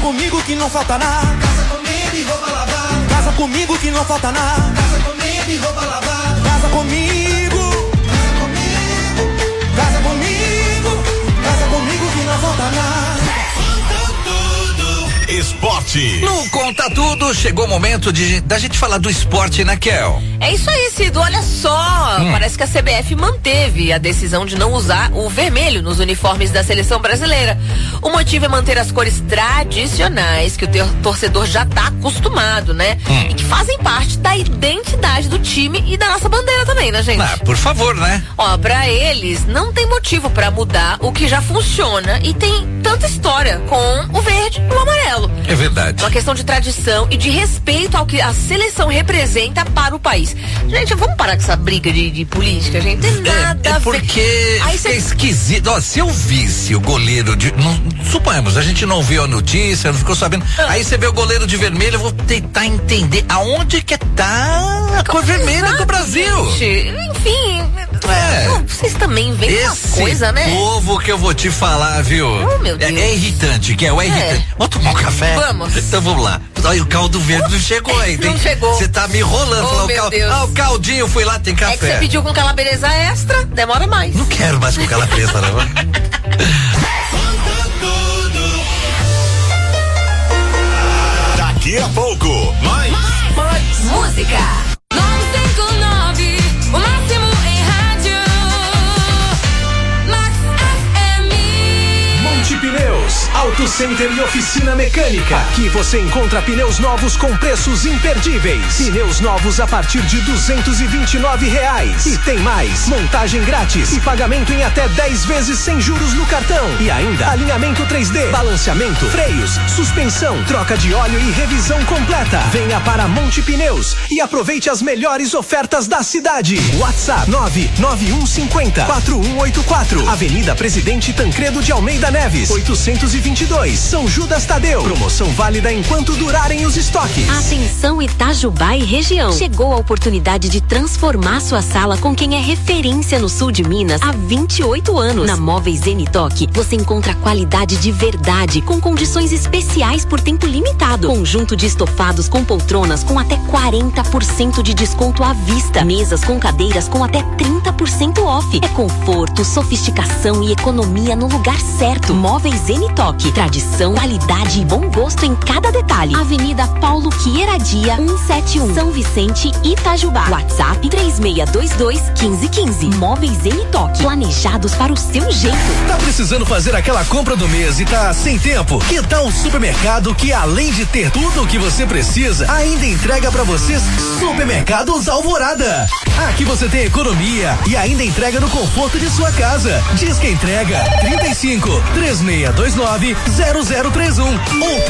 comigo que não falta nada. Casa comida e roupa lavada. Casa comigo que não falta nada. Casa comida e roupa lavada. Casa comigo. Casa comigo. Casa comigo que não falta nada. Esporte. No Conta Tudo, chegou o momento da gente falar do esporte, né, Kel? É isso aí, Cido. Olha só, parece que a CBF manteve a decisão de não usar o vermelho nos uniformes da seleção brasileira. O motivo é manter as cores tradicionais que o torcedor já tá acostumado, né? E que fazem parte da identidade do time e da nossa bandeira também, né, gente? Ah, por favor, né? Ó, pra eles, não tem motivo pra mudar o que já funciona e tem tanta história com o verde e o amarelo. É verdade. Uma questão de tradição e de respeito ao que a seleção representa para o país. Gente, vamos parar com essa briga de política, gente. Tem nada a ver. Porque aí fica esquisito. Ó, se eu visse o goleiro suponhamos, a gente não viu a notícia, não ficou sabendo. Aí você vê o goleiro de vermelho, eu vou tentar entender aonde que tá a cor vermelha do Brasil. Gente, enfim. Vocês também veem uma coisa, né? Esse povo que eu vou te falar, viu? Oh, meu Deus. É irritante, Kel, é irritante. Vamos tomar um café? Vamos. Então vamos lá. Olha, o caldo verde não chegou ainda. Não chegou. Você tá me enrolando. Oh, meu Deus. O caldinho, fui lá, tem café. É que você pediu com calabresa extra, demora mais. Não quero mais com calabresa, não. Daqui a pouco, mais música. 959, o máximo em rádio. Max FM. Monte Pneus, Auto Center e oficina mecânica. Aqui você encontra pneus novos com preços imperdíveis. Pneus novos a partir de R$229. E tem mais, montagem grátis e pagamento em até 10 vezes sem juros no cartão. E ainda, alinhamento 3D, balanceamento, freios, suspensão, troca de óleo e revisão completa. Venha para Monte Pneus e aproveite as melhores ofertas da cidade. WhatsApp 99150-4184. Avenida Presidente Tancredo de Almeida Neves, 822, São Judas Tadeu. Promoção válida enquanto durarem os estoques. Atenção Itajubá e região. Chegou a oportunidade de transformar sua sala com quem é referência no sul de Minas há 28 anos. Na Móveis Zenitoc, você encontra qualidade de verdade, com condições especiais por tempo limitado. Conjunto de estofados com poltronas com até 40% de desconto à vista. Mesas com cadeiras com até 30% off. É conforto, sofisticação e economia no lugar certo. Móveis Zenitoc. Tradição, qualidade e bom gosto em cada detalhe. Avenida Paulo Quieradia, 171, São Vicente, Itajubá. WhatsApp 3622-1515. Móveis Zenitoc. Planejados para o seu jeito. Tá precisando fazer aquela compra do mês e tá sem tempo? Que tal um supermercado que, além de ter tudo o que você precisa, ainda entrega pra vocês? Supermercados Alvorada. Aqui você tem economia e ainda entrega no conforto de sua casa. Diz que entrega 35-3629-0031 ou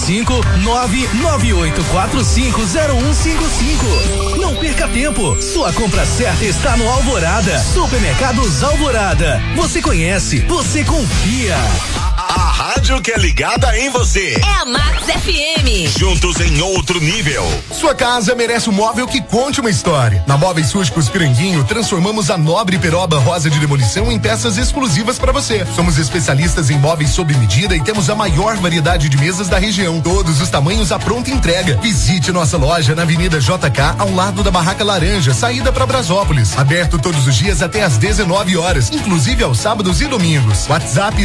35-998450155. Não perca tempo. Sua compra certa está no Alvorada. Supermercados Alvorada. Você conhece, você confia. A rádio que é ligada em você. É a Max FM. Juntos em outro nível. Sua casa merece um móvel que conte uma história. Na Móveis Rústicos Piranguinho, transformamos a nobre peroba rosa de demolição em peças exclusivas para você. Somos especialistas em móveis sob medida e temos a maior variedade de mesas da região. Todos os tamanhos à pronta entrega. Visite nossa loja na Avenida JK, ao lado da Barraca Laranja, saída para Brasópolis. Aberto todos os dias até às 19 horas, inclusive aos sábados e domingos. WhatsApp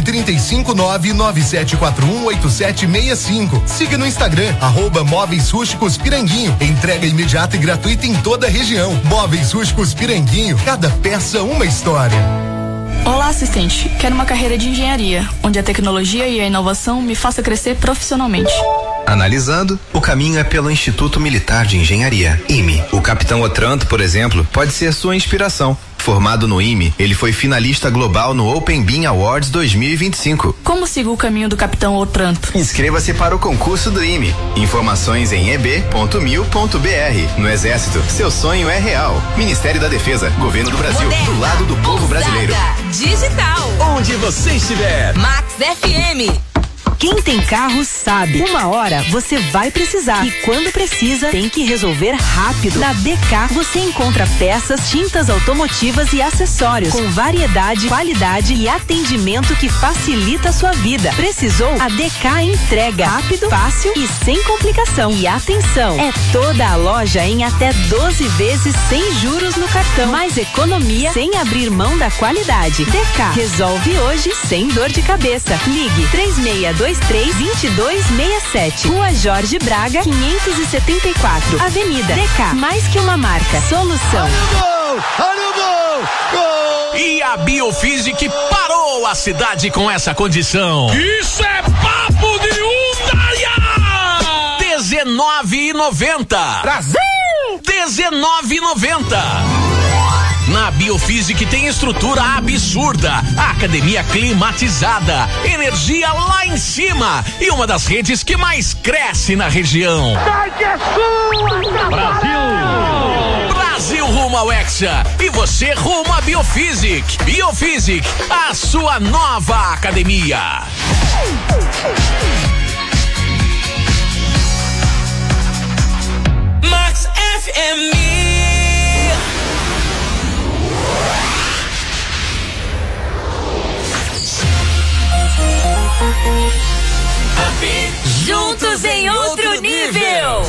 35997418765. Siga no Instagram, @Móveis Rústicos Piranguinho. Entrega imediata e gratuita em toda a região. Móveis Rústicos Piranguinho, cada peça uma história. Olá, assistente. Quero uma carreira de engenharia, onde a tecnologia e a inovação me faça crescer profissionalmente. Analisando, o caminho é pelo Instituto Militar de Engenharia, IME. O Capitão Otranto, por exemplo, pode ser sua inspiração. Formado no IME, ele foi finalista global no Open Beam Awards 2025. Como sigo o caminho do Capitão Otranto? Inscreva-se para o concurso do IME. Informações em eb.mil.br. No Exército, seu sonho é real. Ministério da Defesa, Governo do Brasil, Moderna, do lado do povo brasileiro. Digital. Onde você estiver. Max FM. Quem tem tem carro sabe. Uma hora você vai precisar e quando precisa tem que resolver rápido. Na DK você encontra peças, tintas automotivas e acessórios com variedade, qualidade e atendimento que facilita a sua vida. Precisou? A DK entrega rápido, fácil e sem complicação. E atenção, é toda a loja em até 12 vezes sem juros no cartão. Mais economia sem abrir mão da qualidade. DK resolve hoje sem dor de cabeça. Ligue 3623-2267. Rua Jorge Braga, 574. Avenida DK. Mais que uma marca. Solução. Olha o gol! Gol! E a Biofísic parou a cidade com essa condição. Isso é papo de Undaia! R$19,90. Brasil! R$19,90. Na Biofísic tem estrutura absurda, academia climatizada, energia lá em cima e uma das redes que mais cresce na região. Brasil! Brasil rumo ao Hexa e você rumo à Biofísic. Biofísic, a sua nova academia. Max FM. Juntos em outro nível.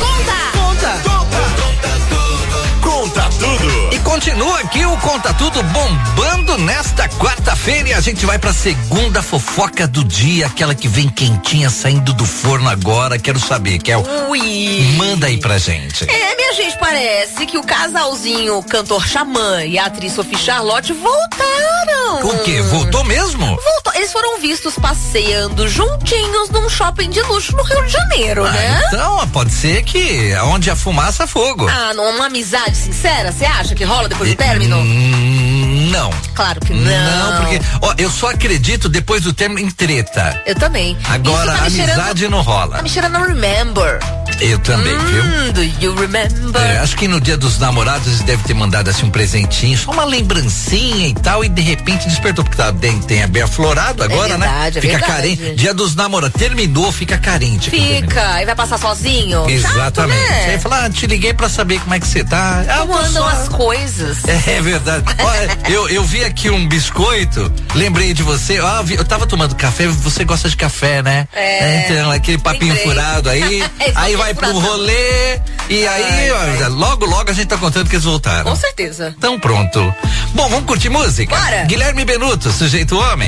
Conta tudo. E continua aqui o Conta Tudo bombando nesta quarta-feira e a gente vai pra segunda fofoca do dia, aquela que vem quentinha saindo do forno agora. Quero saber, Kel. Ui. Manda aí pra gente. Minha gente, parece que o casalzinho cantor Xamã e a atriz Sophie Charlotte voltaram. O quê? Voltou mesmo? Voltou. Eles foram vistos passeando juntinhos num shopping de luxo no Rio de Janeiro, né? Então, pode ser que onde a fumaça, fogo. Uma amizade sincera, você acha que rola depois do término? Não. Claro que não. Não, porque eu só acredito depois do término em treta. Eu também. Agora, a amizade não rola. Tá me cheirando a Remember. Eu também, viu? Do you remember? Acho que no dia dos namorados eles devem ter mandado assim um presentinho, só uma lembrancinha e tal, e de repente despertou, porque tem bem aflorado agora, verdade, né? Fica verdade. carente. Dia dos namorados, terminou, fica carente. Fica, e vai passar sozinho? Exatamente. Chato, né? Aí fala, te liguei pra saber como é que você tá. Como andam as coisas? É verdade. Olha, eu vi aqui um biscoito, lembrei de você, eu tava tomando café, você gosta de café, né? Então, aquele papinho furado aí, aí vai pro rolê, e aí, logo a gente tá contando que eles voltaram. Com certeza. Então pronto. Bom, vamos curtir música? Bora. Guilherme Benuto, Sujeito Homem.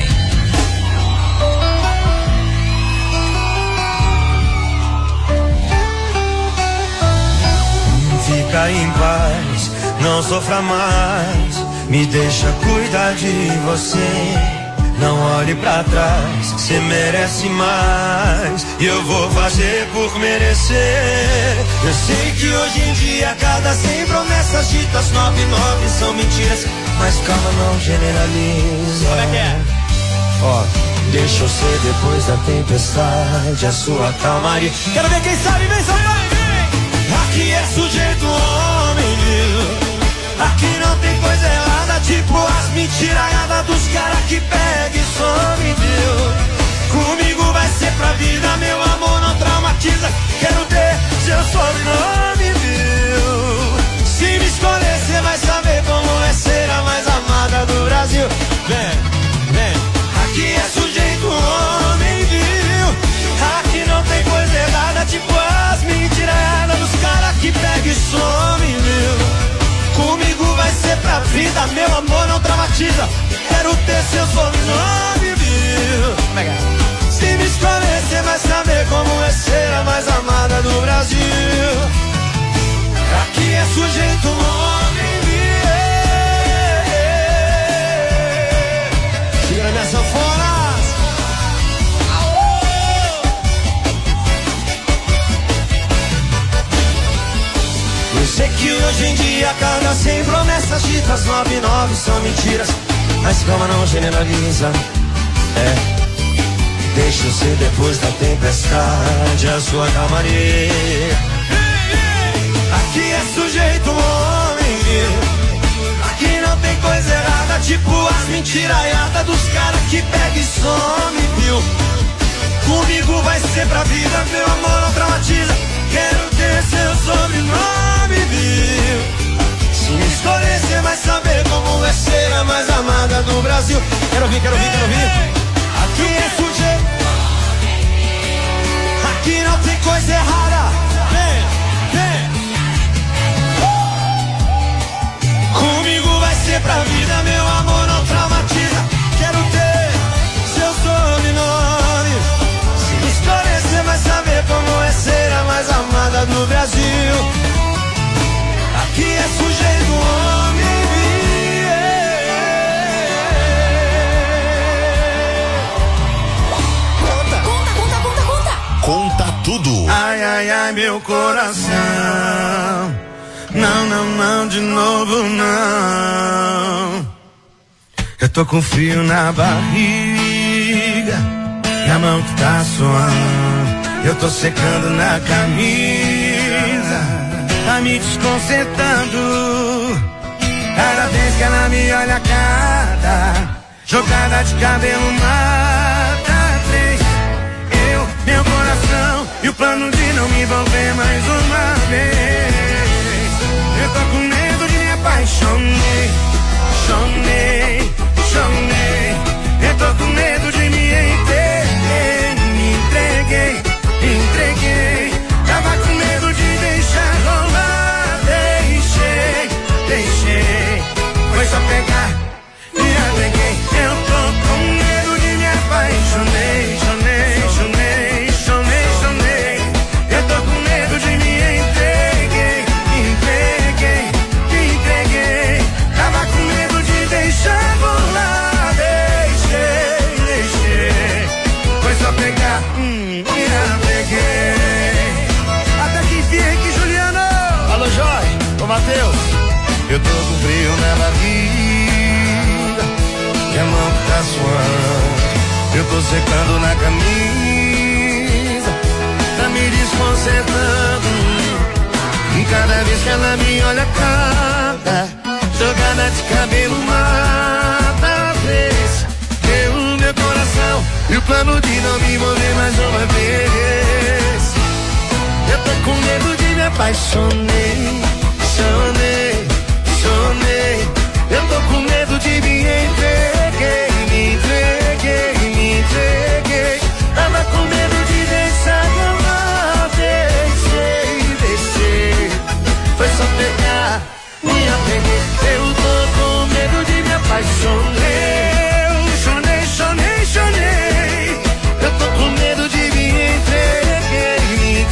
Fica em paz, não sofra mais, me deixa cuidar de você. Não olhe pra trás, cê merece mais, e eu vou fazer por merecer. Eu sei que hoje em dia cada 100 promessas ditas 99 são mentiras, mas calma, não generaliza. Como é que é? Deixa eu ser depois da tempestade a sua calmaria. Quero ver quem sabe, vem, Aqui é sujeito homem, viu? Aqui não tem coisa errada, tipo as mentiraiadas dos caras que pega e some, viu? Comigo vai ser pra vida, meu amor não traumatiza. Quero ter seu sobrenome, viu? Se me escolher, cê vai saber como é ser a mais amada do Brasil. Vem, aqui é sujeito homem, viu? Aqui não tem coisa errada, tipo as mentiraiadas dos caras que pega e some, viu? Comigo vai ser pra vida, meu amor não traumatiza. Quero ter seu sobrenome, viu? Se me escolher, cê vai saber como é ser a mais amada do Brasil. Aqui é sujeito homem, viu? Segura minha sanfona. Eu sei que hoje em dia cada 100 promessas ditas 99 são mentiras, mas calma, não generaliza. Deixa eu ser depois da tempestade a sua calmaria. Aqui é sujeito homem, viu? Aqui não tem coisa errada, tipo as mentiraiadas dos caras que pega e some, viu? Comigo vai vai ser pra vida, meu amor não traumatiza. Quero ter seu sobrenome, viu? Se me escolher, você vai saber como vai ser a mais amada do Brasil. Quero ouvir. Aqui é sujeito, aqui não tem coisa errada. Vem. Comigo vai ser pra vida, meu amor não traumatiza. Quero ter seu sobrenome. Se me escolher, você vai saber como é ser a mais amada do Brasil. Aqui é sujeito homem. Conta tudo. Ai, meu coração. Não, de novo não. Eu tô com frio na barriga e a mão que tá suando. Eu tô secando na camisa, tá me desconcertando. Cada vez que ela me olha, cada jogada de cabelo mata três. Meu coração e o plano de não me envolver mais uma vez. Eu tô com medo de me apaixonei. Eu tô com medo de me entreguei. Tava com medo de deixar rolar. Deixei. Foi só pegar e apeguei. Eu tô com medo de me apaixonei. Eu tô com medo de me entreguei. Tava com medo de deixar rolar. Deixei. Foi só pegar e apeguei. Até que enfim aqui, Juliano. Alô, Jorge. Ô, Matheus. Eu tô com frio na barriga e a mão que tá suando. Eu tô secando na camisa, tá me desconcertando. E cada vez que ela me olha, cada jogada de cabelo mata vez. Meu coração e o plano de não me envolver mais uma vez. Eu tô com medo de me apaixonei. Eu tô com medo de me entreguei. Tava com medo de deixar rolar. Deixei. Foi só pegar, me apeguei. Eu tô com medo de me apaixonei. Eu tô com medo de me entreguei.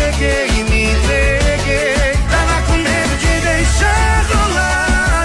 Tava com medo de deixar rolar.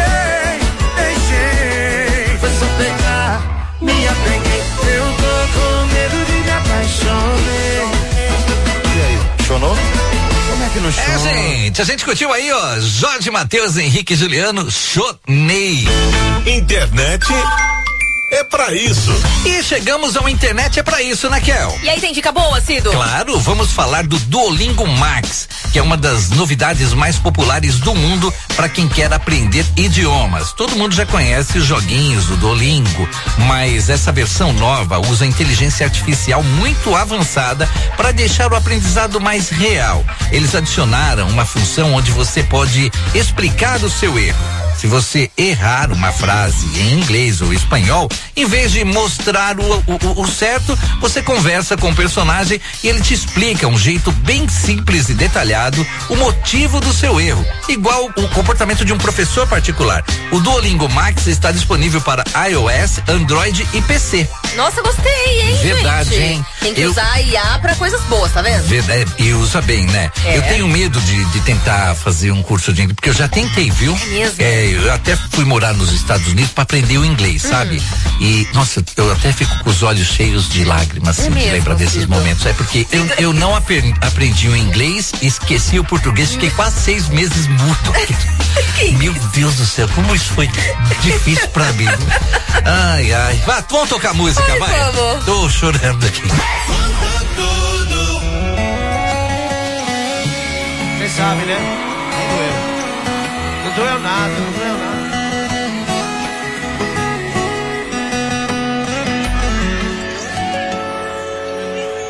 Deixei. Foi só pegar, me apeguei. Eu tô com medo de me apaixonei. E aí, chonou? Como é que não chora? Gente, a gente curtiu aí, ó, Jorge Mateus, Henrique e Juliano, Chonei. Internet é pra isso. E chegamos ao Internet é pra isso, né, Kel? E aí, tem dica boa, Cido? Claro, vamos falar do Duolingo Max, que é uma das novidades mais populares do mundo para quem quer aprender idiomas. Todo mundo já conhece os joguinhos do Duolingo, mas essa versão nova usa inteligência artificial muito avançada para deixar o aprendizado mais real. Eles adicionaram uma função onde você pode explicar o seu erro. Se você errar uma frase em inglês ou espanhol, em vez de mostrar o certo, você conversa com o personagem e ele te explica um jeito bem simples e detalhado o motivo do seu erro, igual o comportamento de um professor particular. O Duolingo Max está disponível para iOS, Android e PC. Nossa, gostei, hein, Verdade, gente? hein? Tem que usar a IA pra coisas boas, tá vendo? Verdade, e usa bem, né? Eu tenho medo de tentar fazer um curso de inglês, porque eu já tentei, viu? É mesmo? Eu até fui morar nos Estados Unidos para aprender o inglês, sabe? E, nossa, eu até fico com os olhos cheios de lágrimas, assim, de lembrar desses momentos. É porque eu não aprendi o inglês, esqueci o português, fiquei quase 6 meses mudo. Meu Deus do céu, como isso foi difícil pra mim. Ai. Vamos tocar música, vai? Vamos. Tô chorando aqui. Você sabe, né? Nem doeu. Não doeu nada.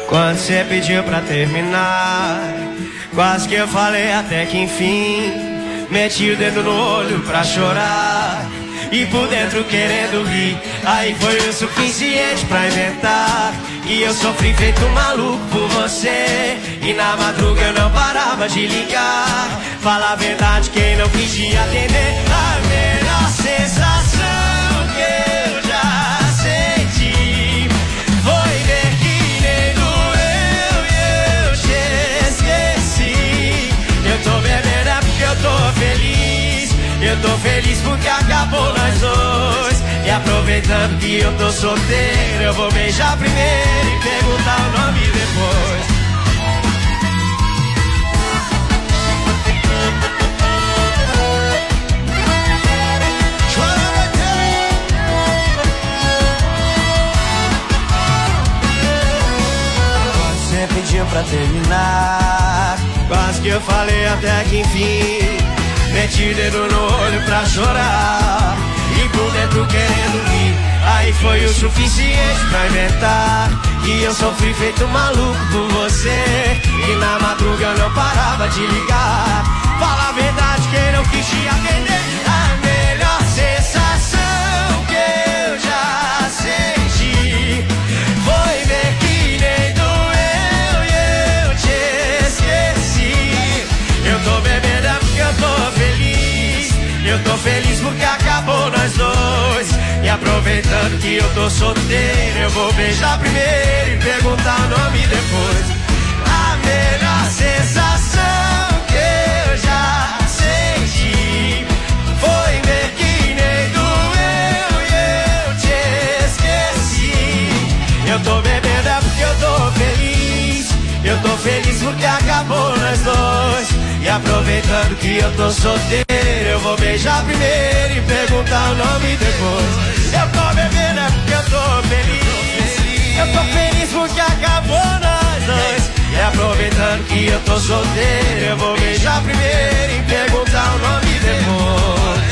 quando você pediu pra terminar. Quase que eu falei até que enfim. Meti o dedo no olho pra chorar e por dentro querendo rir. Aí foi o suficiente pra inventar que eu sofri feito um maluco por você. E na madruga eu não parava de ligar. Fala a verdade, quem não quis te atender. A melhor sensação que eu já senti foi ver que nem doeu e eu te esqueci. Eu tô bebendo é porque eu tô feliz. Eu tô feliz porque acabou nós dois. E aproveitando que eu tô solteiro, eu vou beijar primeiro e perguntar o nome depois. Você pediu pra terminar, quase que eu falei até que enfim. Meti o dedo no olho pra chorar e por dentro querendo rir. Aí foi o suficiente pra inventar que eu sofri feito um maluco por você. E na madruga eu não parava de ligar. Fala a verdade, quem não quis te atender. A melhor sensação que eu já senti foi ver que nem doeu e eu te esqueci. Eu tô bebendo é porque eu tô feliz. Eu tô feliz porque acabou nós dois. E aproveitando que eu tô solteiro, eu vou beijar primeiro e perguntar o nome depois. A melhor sensação que eu já senti foi ver que nem doeu e eu te esqueci. Eu tô bebendo é porque eu tô feliz. Eu tô feliz porque acabou nós dois. E aproveitando que eu tô solteiro, eu vou beijar primeiro e perguntar o nome depois. Eu tô bebendo é porque eu tô feliz. Eu tô feliz porque acabou nós dois. E aproveitando que eu tô solteiro, eu vou beijar primeiro e perguntar o nome depois.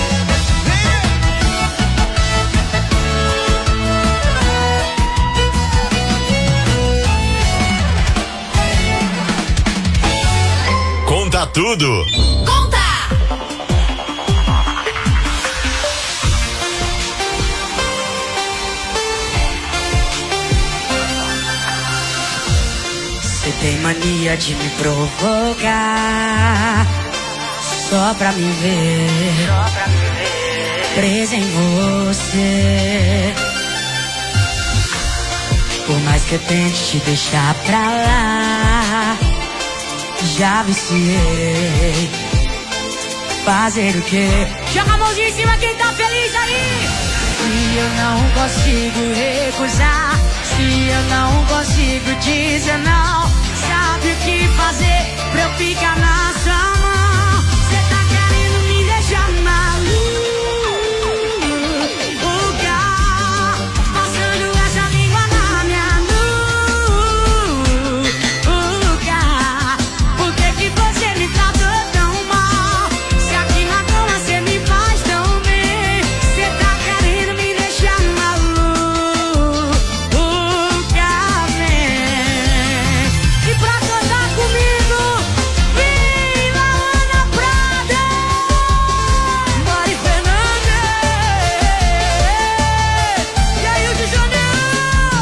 Conta tudo. Conta! Você tem mania de me provocar só pra me ver presa em você. Por mais que eu tente te deixar pra lá, já viciei. Fazer o quê? Joga a mãozinha em cima quem tá feliz aí! Se eu não consigo recusar, se eu não consigo dizer não, sabe o que fazer pra eu ficar na sua mão? Cê tá querendo me deixar maluca, passando essa língua na minha nuca. Por que que você me tratou tão mal? Se aqui na cama cê me faz tão bem. Cê tá querendo me deixar maluca, vem. E pra cantar comigo, viva Ana Prada, Mari Fernandes e aí o de Janeiro.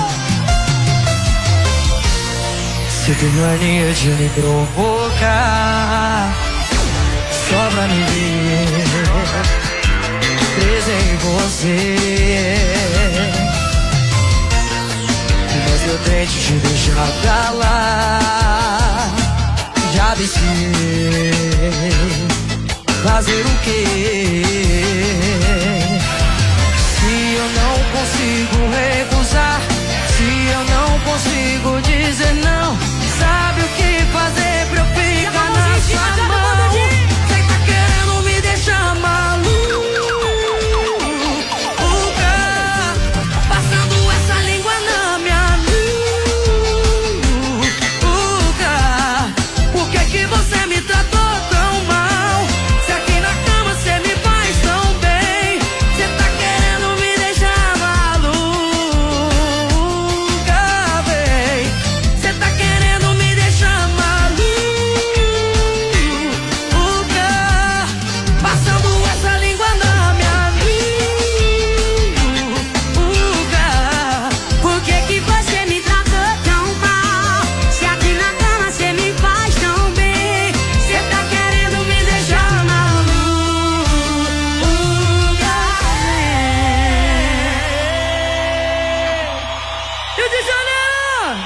Você tem mania de me provocar só pra me ver presa em você. Mas eu tento te deixar pra lá, já viciei. Fazer o quê? Se eu não consigo recusar, se eu não consigo dizer não, sabe o que fazer pra eu ficar na sua mão? Cê tá querendo me deixar maluca, passando essa língua na minha nuca. Por que que você me tratou tão mal? Se aqui na cama cê me faz tão bem. Cê tá querendo me deixar maluca.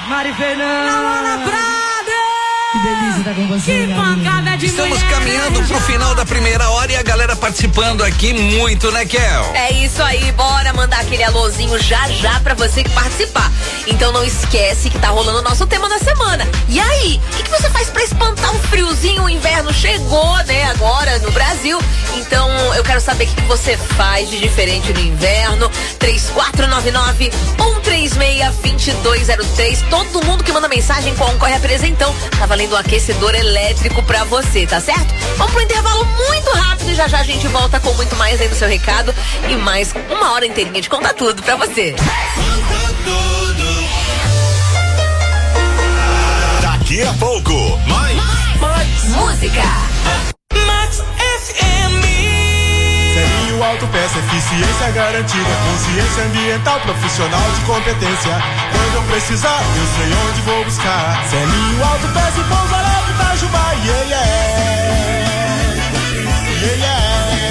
Mari Fernanda. Namora Prada. Que delícia tá com você. Que pancada de Estamos mulher, caminhando pro final da primeira hora e a galera participando aqui muito, né, Kel? É isso aí, bora mandar aquele alôzinho já pra você que participar. Então não esquece que tá rolando o nosso tema da semana. E aí, o que você faz pra espantar um friozinho? O inverno chegou, né, agora no Brasil. Então eu quero saber o que você faz de diferente no inverno. 3499-136-2203. Todo mundo que manda mensagem concorre a presentão. Tá valendo um aquecedor elétrico pra você, tá certo? Vamos pro intervalo muito rápido e já a gente volta com muito mais aí no seu recado e mais uma hora inteirinha de contar tudo pra você. Daqui a pouco, mais música. Max FM. Selinho Autopeça, eficiência garantida, consciência ambiental, profissional de competência. Quando eu precisar, eu sei onde vou buscar. Selinho Autopeça e Pouso Alegre, Itajubá, yeah, yeah.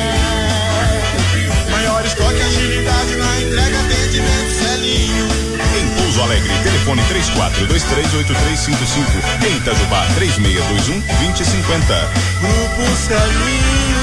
Maior estoque, agilidade na entrega, atendimento, Selinho. em Pouso Alegre, telefone 34238355. Em Itajubá, 3621-2050. Grupo Selinho.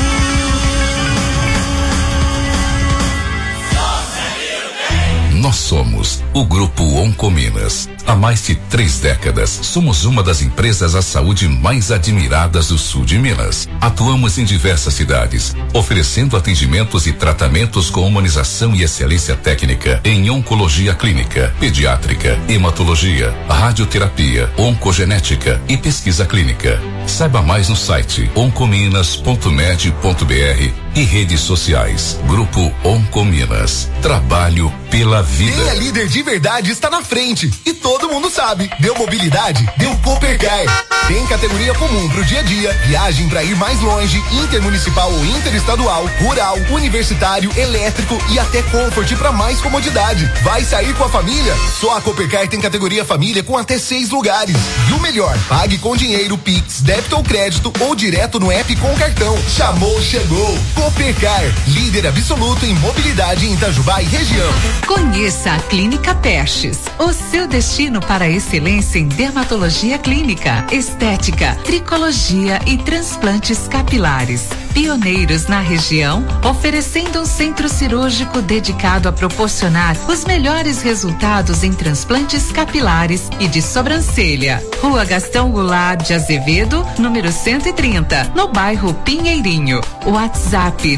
Nós somos o Grupo Oncominas. Há mais de 3 décadas, somos uma das empresas à saúde mais admiradas do sul de Minas. Atuamos em diversas cidades, oferecendo atendimentos e tratamentos com humanização e excelência técnica em oncologia clínica, pediátrica, hematologia, radioterapia, oncogenética e pesquisa clínica. Saiba mais no site oncominas.med.br e redes sociais. Grupo Oncominas. Trabalho pela vida. Quem é líder de verdade está na frente. E todo mundo sabe. Deu mobilidade? Deu Coopercar. Tem categoria comum pro dia a dia, viagem para ir mais longe, intermunicipal ou interestadual, rural, universitário, elétrico e até comfort para mais comodidade. Vai sair com a família? Só a Coopercar tem categoria família com até 6 lugares. E o melhor, pague com dinheiro, Pix, débito ou crédito ou direto no app com cartão. Chamou, chegou. Coopercar, líder absoluto em mobilidade em Itajubá e região. Conheça a Clínica Pestes, o seu destino para a excelência em dermatologia clínica, estética, tricologia e transplantes capilares. Pioneiros na região, oferecendo um centro cirúrgico dedicado a proporcionar os melhores resultados em transplantes capilares e de sobrancelha. Rua Gastão Goulart de Azevedo, número 130, no bairro Pinheirinho. WhatsApp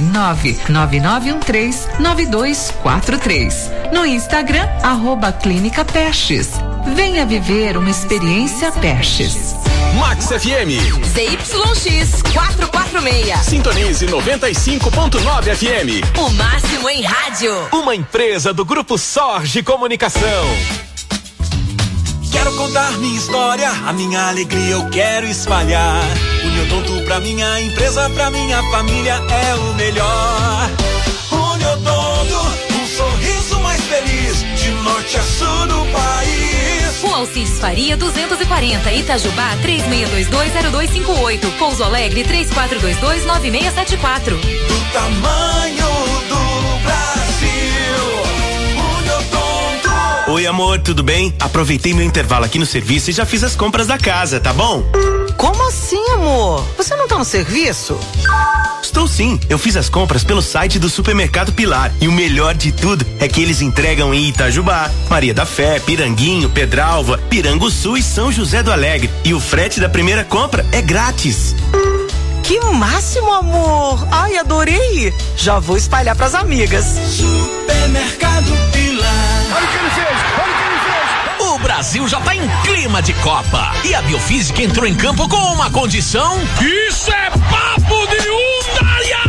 99913-9243. No Instagram, @Clínica Pestes. Venha viver uma experiência Pestes. Max FM. ZYX 446. Sintonize 95.9 FM. O máximo em rádio. Uma empresa do Grupo Sorge Comunicação. Quero contar minha história, a minha alegria eu quero espalhar. Uniodonto pra minha empresa, pra minha família é o melhor. Uniodonto, um sorriso mais feliz, de norte a sul do país. O Alcides Faria 240, Itajubá 36220258, Pouso Alegre 34229674. Do tamanho do Brasil, Uniodonto. Oi amor, tudo bem? Aproveitei meu intervalo aqui no serviço e já fiz as compras da casa, tá bom? Como assim, amor? Você não tá no serviço? Estou sim, eu fiz as compras pelo site do Supermercado Pilar e o melhor de tudo é que eles entregam em Itajubá, Maria da Fé, Piranguinho, Pedralva, Piranguçu e São José do Alegre e o frete da primeira compra é grátis. Que máximo, amor! Ai, adorei! Já vou espalhar pras amigas. Supermercado Pilar. Olha o que ele fez! Olha o que ele fez! O Brasil já tá em clima de Copa e a Biofísica entrou em campo com uma condição. Isso é papo de Undaia!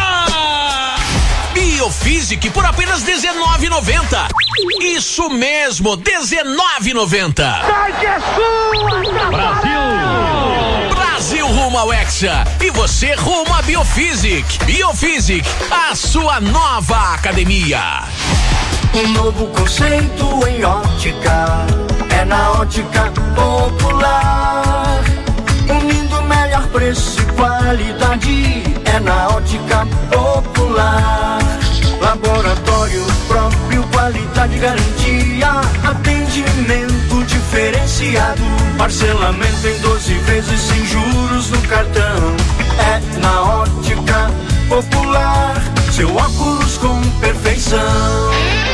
Biofísica por apenas R$19,90. Isso mesmo, R$19,90. Brasil! Brasil rumo ao Hexa e você rumo a Biofísica. Biofísica, a sua nova academia. Um novo conceito em ótica, é na Ótica Popular. Unindo melhor preço e qualidade, é na Ótica Popular. Laboratório próprio, qualidade, garantia, atendimento diferenciado. financiado. Parcelamento em 12 vezes sem juros no cartão. É na Ótica Popular, seu óculos com perfeição.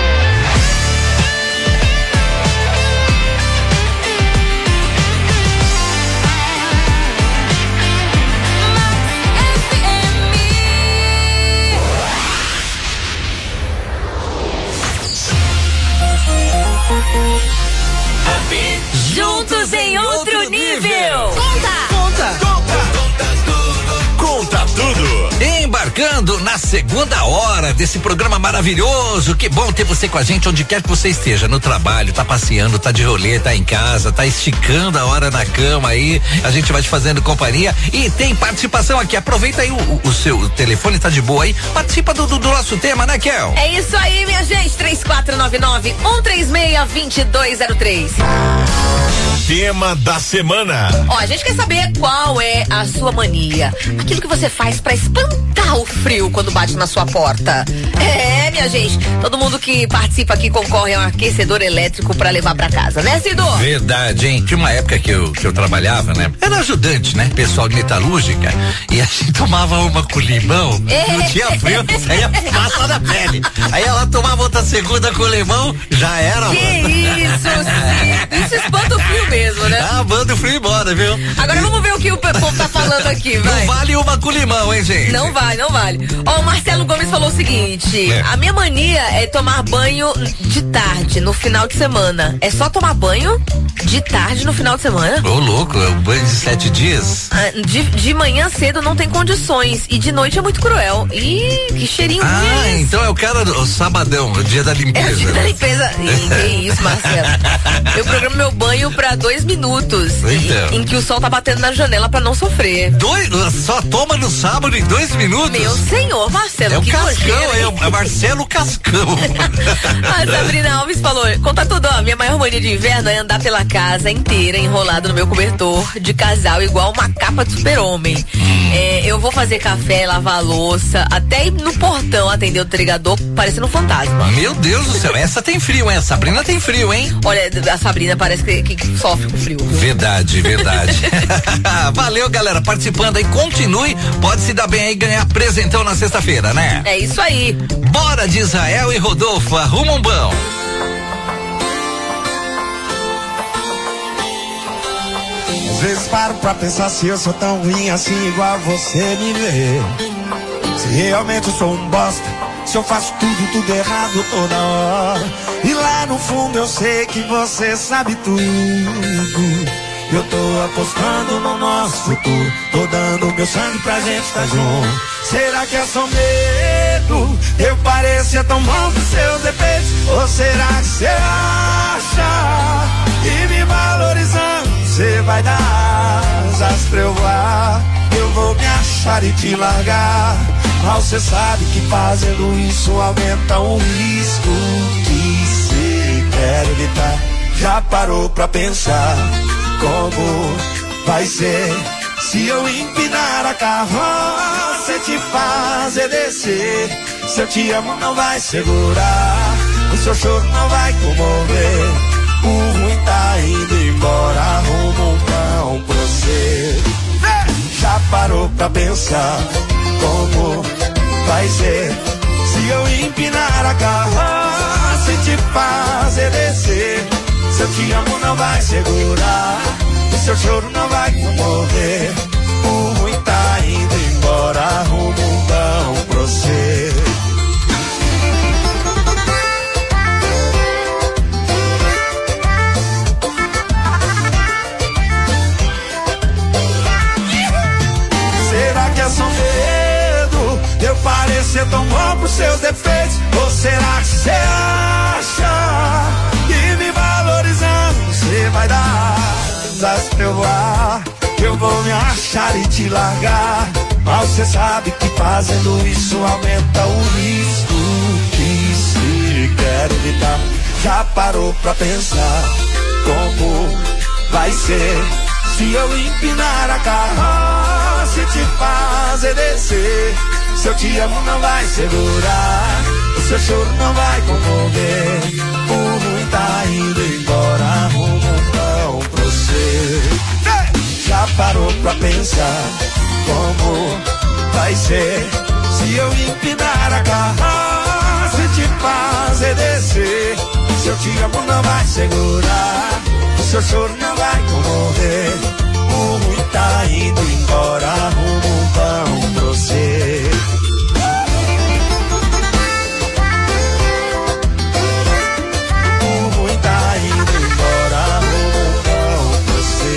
Juntos em outro nível. Conta tudo. Embarcando na segunda hora desse programa maravilhoso. Que bom ter você com a gente onde quer que você esteja, no trabalho, tá passeando, tá de rolê, tá em casa, tá esticando a hora na cama aí. A gente vai te fazendo companhia e tem participação aqui. Aproveita aí o seu telefone, tá de boa aí. Participa do nosso tema, né, Kel? É isso aí, minha gente. 3499-136-2203. Tema da semana. Ó, a gente quer saber qual é a sua mania. Aquilo que você faz pra espantar o frio quando bate na sua porta. É, minha gente. Todo mundo que participa aqui concorre a um aquecedor elétrico pra levar pra casa, né, Cido? Verdade, hein? Tinha uma época que eu trabalhava, né? Era ajudante, né? Pessoal de metalúrgica. E a gente tomava uma com limão. Não tinha frio, saía fumaça da pele. Aí ela tomava outra segunda com limão, já era, que mano. Isso espanta o frio mesmo, né? Ah, manda o frio embora, viu? Agora vamos ver o que o povo tá falando aqui, vai. Não vale uma com limão, hein, gente? Não vale. Ó, o Marcelo Gomes falou o seguinte: a minha mania é tomar banho de tarde, no final de semana. É só tomar banho de tarde no final de semana? Ô, louco, é um banho de 7 dias? De manhã cedo não tem condições e de noite é muito cruel. Ih, que cheirinho ruim. Ah, então é o cara do sabadão, o dia da limpeza. É o dia da limpeza. Que isso, Marcelo. Eu programo meu banho pra 2 minutos. Então. Em que o sol tá batendo na janela pra não sofrer. Só toma no sábado em 2 minutos? Meu senhor, Marcelo, é que o Cascão, nojeira, é Marcelo Cascão. A Sabrina Alves falou: conta tudo, ó, minha maior mania de inverno é andar pela casa inteira enrolado no meu cobertor de casal, igual uma capa de super-homem. Eu vou fazer café, lavar a louça, até ir no portão atender o entregador, parecendo um fantasma. Meu Deus do céu, essa tem frio, hein? A Sabrina tem frio, hein? Olha, a Sabrina parece que sofre com frio. Verdade. Valeu, galera, participando aí, continue, pode se dar bem aí, ganhar presentão na sexta-feira, né? É isso aí. Bora de Israel e Rodolfo, arruma um bom. Às vezes paro pra pensar se eu sou tão ruim assim igual você me vê. Se realmente eu sou um bosta, se eu faço tudo errado toda hora. E lá no fundo eu sei que você sabe tudo. Eu tô apostando no nosso futuro, tô dando meu sangue pra gente estar junto. Será que é só medo? Eu parecia tão bom com seus defeitos. Ou será que você acha que me valorizando você vai dar asas pra eu voar? Eu vou me achar e te largar. Mal cê sabe que fazendo isso aumenta o risco que cê quer evitar. Já parou pra pensar como vai ser se eu empinar a carroça e te fazer descer? Se eu te amo não vai segurar, o seu choro não vai comover. O ruim tá indo embora, arruma um pão pra você. Já parou pra pensar como vai ser se eu empinar a carroça e te fazer descer? Se eu te amo não vai segurar, o seu choro não vai comover. O ruim tá indo embora, arruma um pão pra você. Será que é só medo? Eu parecer tão bom por seus defeitos? Ou será que você acha que me valorizando você vai dar asas pra eu voar? Eu vou me achar e te largar. Mas você sabe que fazendo isso aumenta o risco que se quer evitar. Já parou pra pensar como vai ser se eu empinar a carroça e te fazer descer? Se eu te amo não vai segurar, o seu choro não vai comover. O ruim tá indo embora, arruma um pão pra pra pensar como vai ser se eu empinar a carroça e te fazer descer. Seu te amo não vai segurar, seu choro não vai comover. O ruim tá indo embora, arruma um pão pra você. O ruim tá indo embora, arruma um pão pra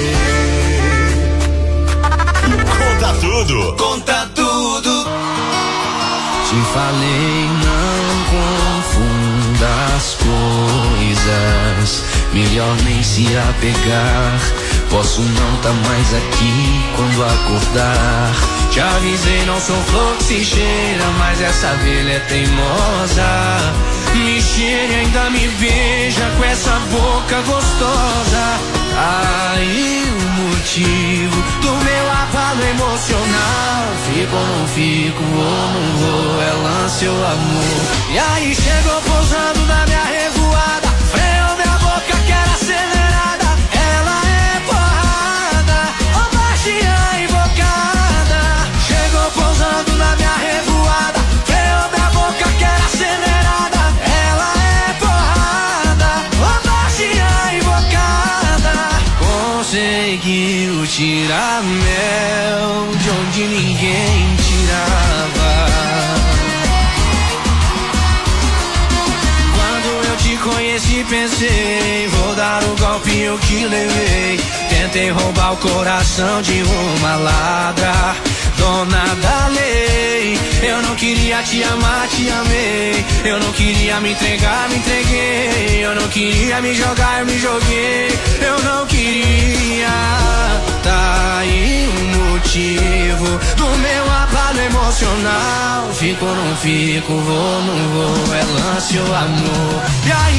você. Conta tudo. Conta tudo. Te falei, não confunda as coisas. Melhor nem se apegar. Posso não tá mais aqui quando acordar. Te avisei, não sou flor que se cheira, mas essa abelha é teimosa. Me cheira e ainda me beija com essa boca gostosa. Aí o motivo do meu abalo emocional. Fico ou não fico, vou não vou, é lance ou amor. E aí chegou pousando na minha revoada, freou minha boca que era acelerada. Ela é porrada, ó baixinha invocada. Chegou pousando na minha revoada, freou minha boca que era acelerada. Ela é porrada, ó baixinha invocada. Conseguiu tirar mel de onde ninguém tirava. Quando eu te conheci pensei, vou dar o golpe eu que levei. Tentei roubar o coração de uma ladra, dona da lei. Eu não queria te amar, te amei. Eu não queria me entregar, me entreguei. Eu não queria me jogar, me joguei. Eu não queria. Tá aí o motivo do meu abalo emocional. Fico ou não fico, vou não vou, é lance ou amor. E aí